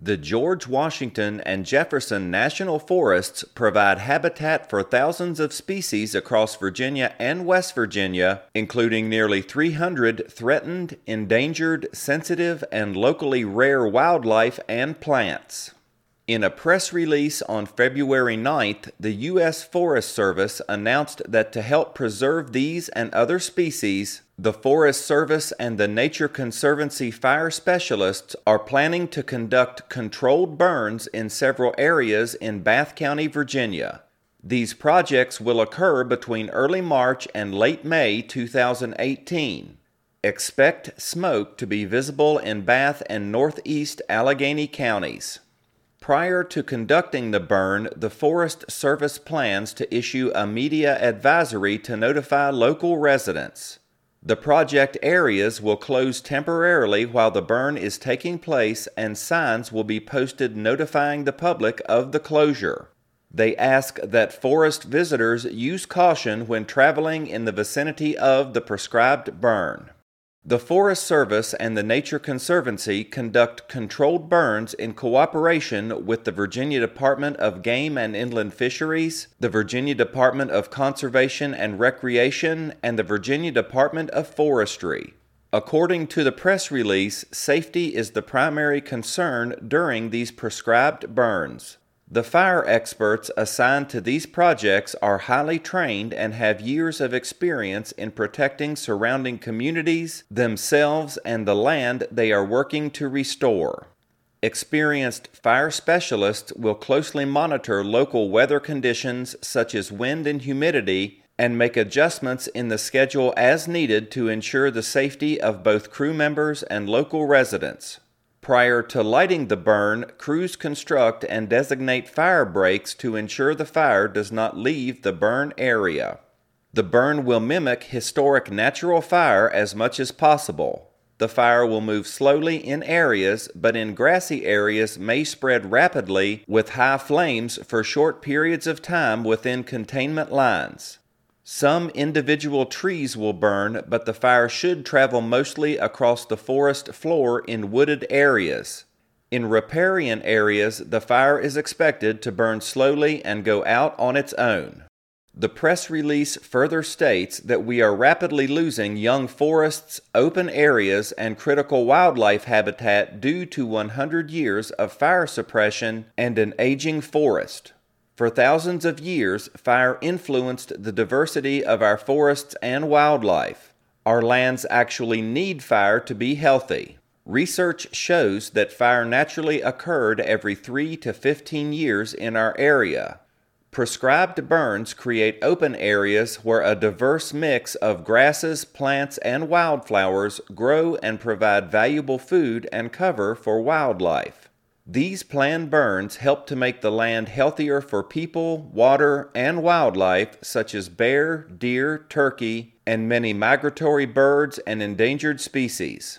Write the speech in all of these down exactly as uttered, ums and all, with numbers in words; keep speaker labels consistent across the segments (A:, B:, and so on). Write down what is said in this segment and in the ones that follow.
A: The George Washington and Jefferson National Forests provide habitat for thousands of species across Virginia and West Virginia, including nearly three hundred threatened, endangered, sensitive, and locally rare wildlife and plants. In a press release on February ninth, the U S Forest Service announced that to help preserve these and other species, the Forest Service and the Nature Conservancy fire specialists are planning to conduct controlled burns in several areas in Bath County, Virginia. These projects will occur between early March and late May two thousand eighteen. Expect smoke to be visible in Bath and northeast Allegheny counties. Prior to conducting the burn, the Forest Service plans to issue a media advisory to notify local residents. The project areas will close temporarily while the burn is taking place, and signs will be posted notifying the public of the closure. They ask that forest visitors use caution when traveling in the vicinity of the prescribed burn. The Forest Service and the Nature Conservancy conduct controlled burns in cooperation with the Virginia Department of Game and Inland Fisheries, the Virginia Department of Conservation and Recreation, and the Virginia Department of Forestry. According to the press release, safety is the primary concern during these prescribed burns. The fire experts assigned to these projects are highly trained and have years of experience in protecting surrounding communities, themselves, and the land they are working to restore. Experienced fire specialists will closely monitor local weather conditions such as wind and humidity and make adjustments in the schedule as needed to ensure the safety of both crew members and local residents. Prior to lighting the burn, crews construct and designate fire breaks to ensure the fire does not leave the burn area. The burn will mimic historic natural fire as much as possible. The fire will move slowly in areas, but in grassy areas may spread rapidly with high flames for short periods of time within containment lines. Some individual trees will burn, but the fire should travel mostly across the forest floor in wooded areas. In riparian areas, the fire is expected to burn slowly and go out on its own. The press release further states that we are rapidly losing young forests, open areas, and critical wildlife habitat due to one hundred years of fire suppression and an aging forest. For thousands of years, fire influenced the diversity of our forests and wildlife. Our lands actually need fire to be healthy. Research shows that fire naturally occurred every three to fifteen years in our area. Prescribed burns create open areas where a diverse mix of grasses, plants, and wildflowers grow and provide valuable food and cover for wildlife. These planned burns help to make the land healthier for people, water, and wildlife such as bear, deer, turkey, and many migratory birds and endangered species.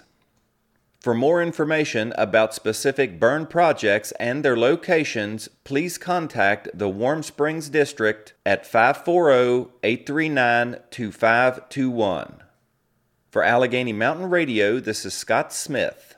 A: For more information about specific burn projects and their locations, please contact the Warm Springs District at five four zero, eight three nine, two five two one. For Allegheny Mountain Radio, this is Scott Smith.